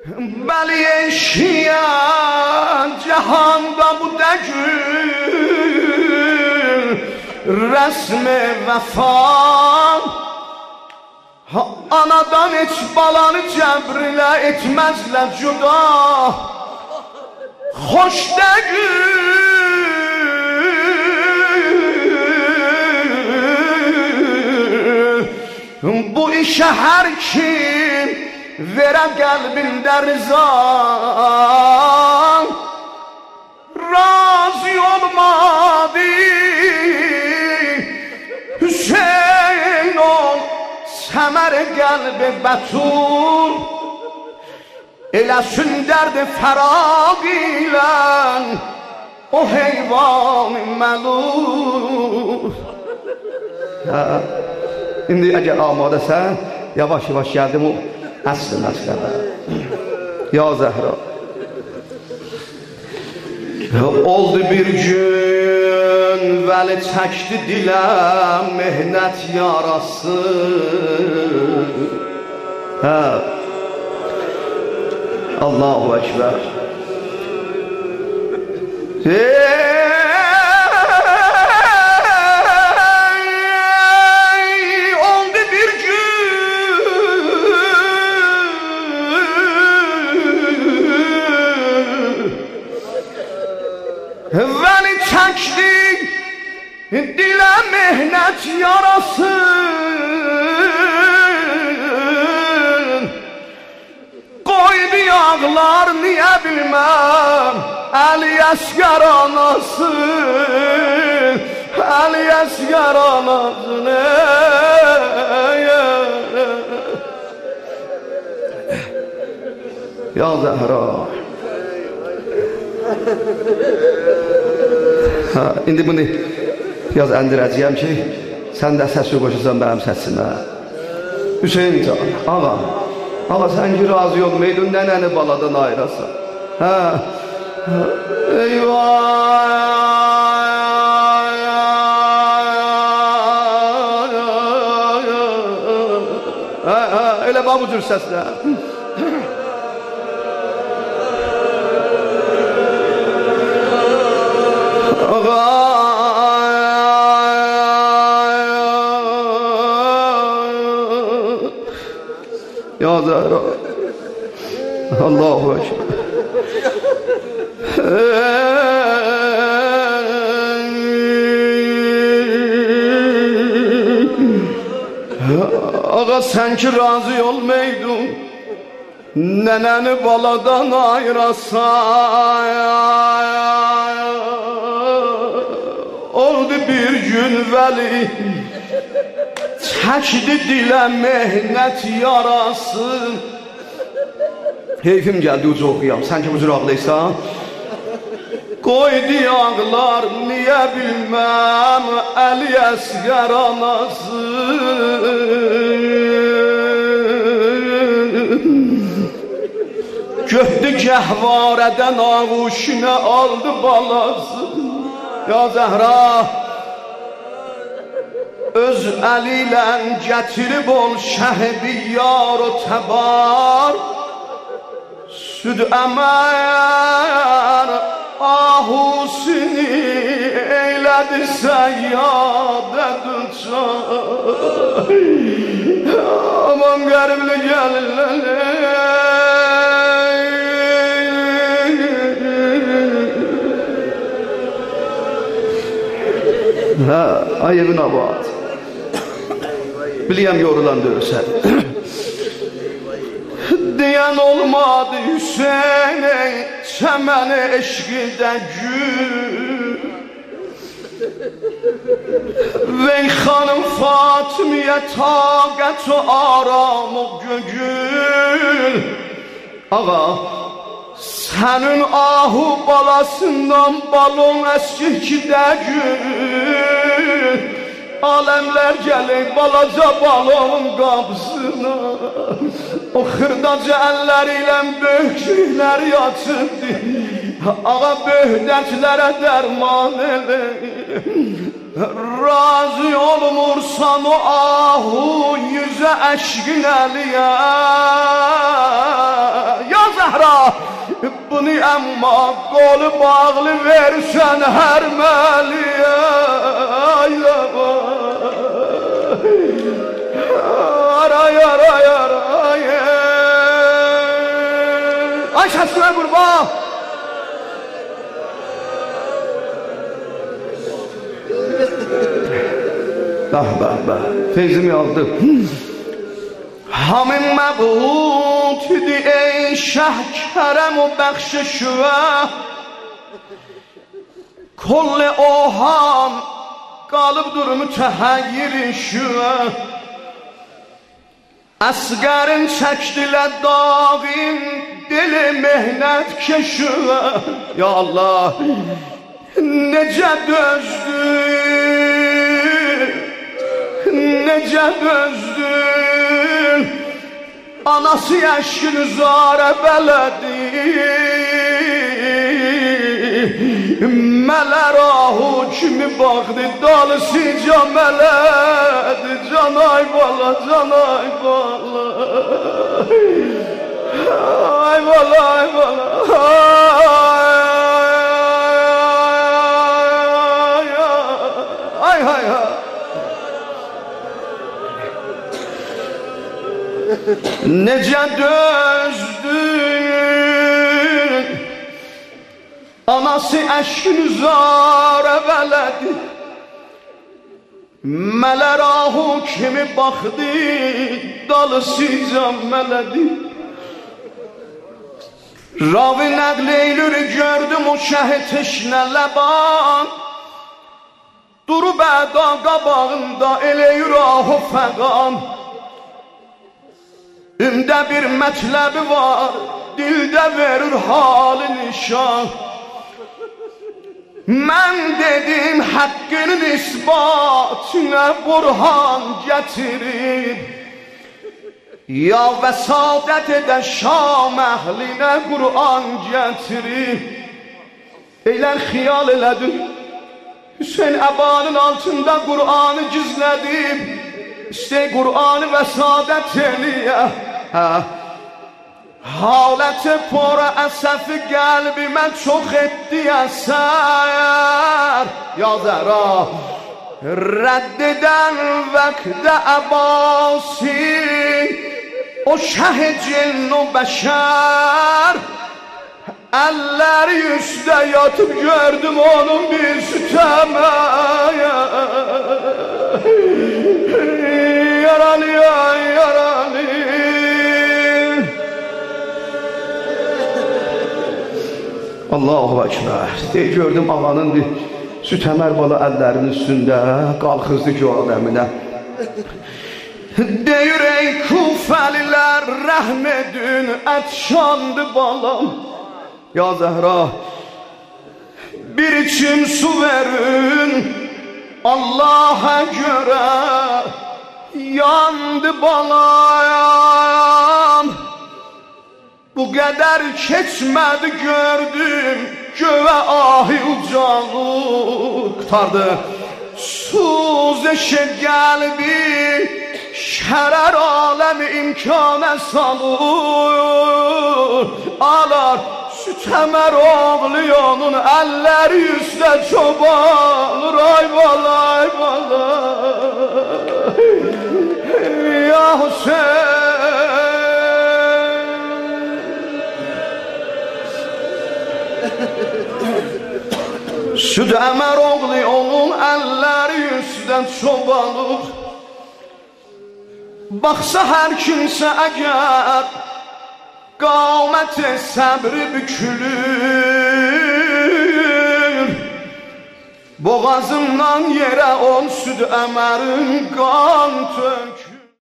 Bəli eşiyan cihanda bu degül resmi vefan. Anadan hiç balanı cəbrile etmezler cüda. Hoş degül bu işe her kim vere kalbinde rıza. Razı olmadı Hüseyin ol semer kalbi betul. Eləsin derdi ferag ile o heyvan melul. Şimdi eğer amadesen yavaş yavaş geldim o aslı meslebe. Ya Zehra oldu bir gün veli çəkdi dilə mehnet yarası. Allahu Ekber. Oldu bir gün veli çəkdi dilə mehnet yarası. Koydu yağlar niye bilmem Ali Asgar anası. Ali Asgar anasını Ya Zehra. İndi bunu biraz endirəcəyəm ki sen de səsi qoşursan benim sesime. Hüseyin can ağa. Ama sen ki razı olmaydın neneni baladan ayırasan. Eyvah. Öyle bak bu tür sesler. Ya Zehra. Allahu Ekber. Ağa sen ki razı olmaydın neneni baladan ayırasan. Oldu bir gün veli çəkdi dilə mehnet yarası. Heyfim geldi ucu okuyam. Sen ki ucu ağlaysan. Koydu yağlar niye bilmem Ali Asgar anası. Göhdü gəhvarədən ağuşuna aldı balası. Ya Zehra öz eliyle getirip ol şehbi yar o tebar. Süd emer ahusini eyledi seyyadet uçar. Aman garibli gelirler. Ay Ibn Abbas biliyem yorulan dövsen. Diyen olmadı Hüseyin'e çemeni eşkide gül. Vey hanım Fatımiye taqet o aram o gönül. Ağa senin ahu balasından balon eskikide gül. Alemler gelir balaca balonun kapısına. O xırdaca elleriyle böğkükler yaçırdı. Ağa böhdəklərə dərman elə. Razı olmursan o ahu yüzə əşqin əliyə. Ya amma qolu bağlı versən hər məliyə. Aray, aray, aray. Ay səsinə qurban. Bah, feyzimi aldı. Hamın məbud idi ey şəh kərəm o bəxşişvə. Kolli ohan qalıbdır mütəhəyyirişvə. Əsgərin çəkdilə dağın dili mehnət keşvə. Ya Allah, necə dözdün, necə dözdün. Anası eşkini zara bələdi. Mələr ahu kimi baxdı, dalısıca mələdi. Canay bala, canay bala. Ay bala, ay bala. Ay, ay, ay. Necə dözdün. Anası əşkini zara bələdi. Mələr ahu kimi baxdı, dalısıca mələdi. Ravi nəql eylür gördüm o şəhid teşnə ləban. Durub əda qabağında eləyir ahu fəqan. Ümdə bir mətləbi var, dildə verir halı nişan. Mən dedim haqqının isbatına burhan gətirir. Ya vəsadət edə Şam əhlinə Qur'an gətirir. Eylər xiyal elədim, Hüseyin əbanın altında Qur'anı gizlədim. İşte Qur'anı vəsadət eləyə. Haləti pora əsəfi qəlbimə çox etdi əsər. Ya Zəhra, rədd edən vəqdə əbasi, o şəh-i cinn o bəşər. Əlləri üstə yatıp gördüm onun bir sütəməyə. Yaralı, yaralı. Allahu Ekber. Gördüm ağanın bir sütəmər bala əllərinin üstündə qalxızdı ki o aləminə. Deyir ey Kufəlilər rəhm edin, ətşandı balam. Ya Zəhra, bir içim su verin, Allah'a görə yandı balam. Bu qədər keçmədi gördüm, göğe ahi ucalı qurtardı. Suz eşit qəlbi, şərer alemi imkana salır. Alar sütəmər oğluyonun əlləri üstə çobanır. Ay bala, ay bala. Ya Hüseyin, sütəmər oğluyonun əlləri üstə çobanır. Baxsa hər kimsə əgər qamət-i səbri bükülür. Boğazımdan yerə on süd əmərin qan tök.